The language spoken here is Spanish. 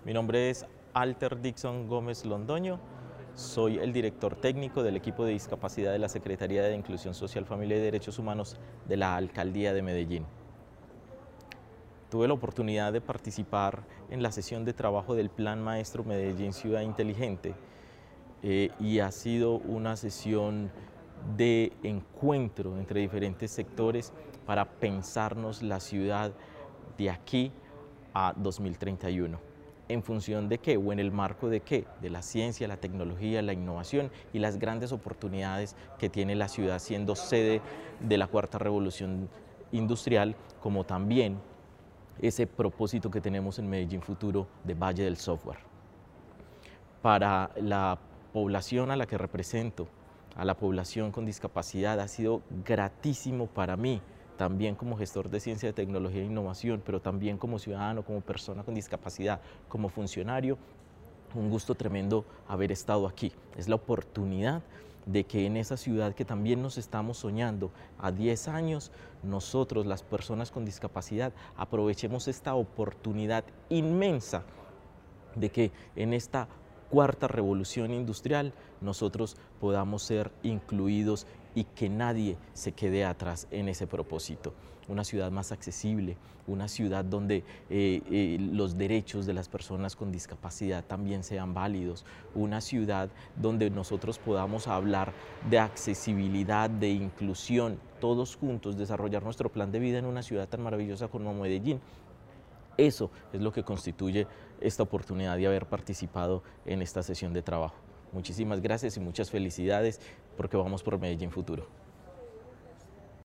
Mi nombre es Alter Dixon Gómez Londoño, soy el director técnico del equipo de discapacidad de la Secretaría de Inclusión Social, Familia y Derechos Humanos de la Alcaldía de Medellín. Tuve la oportunidad de participar en la sesión de trabajo del Plan Maestro Medellín Ciudad Inteligente y ha sido una sesión de encuentro entre diferentes sectores para pensarnos la ciudad de aquí a 2031. ¿En función de qué? ¿O en el marco de qué? De la ciencia, la tecnología, la innovación y las grandes oportunidades que tiene la ciudad siendo sede de la cuarta revolución industrial, como también ese propósito que tenemos en Medellín Futuro de Valle del Software. Para la población a la que represento, a la población con discapacidad, ha sido gratísimo para mí, también como gestor de ciencia, tecnología e innovación, pero también como ciudadano, como persona con discapacidad, como funcionario, un gusto tremendo haber estado aquí. Es la oportunidad de que en esa ciudad que también nos estamos soñando a 10 años, nosotros, las personas con discapacidad, aprovechemos esta oportunidad inmensa de que en esta cuarta revolución industrial nosotros podamos ser incluidos y que nadie se quede atrás en ese propósito. Una ciudad más accesible, una ciudad donde los derechos de las personas con discapacidad también sean válidos, una ciudad donde nosotros podamos hablar de accesibilidad, de inclusión, todos juntos desarrollar nuestro plan de vida en una ciudad tan maravillosa como Medellín. Eso es lo que constituye esta oportunidad de haber participado en esta sesión de trabajo. Muchísimas gracias y muchas felicidades porque vamos por Medellín Futuro.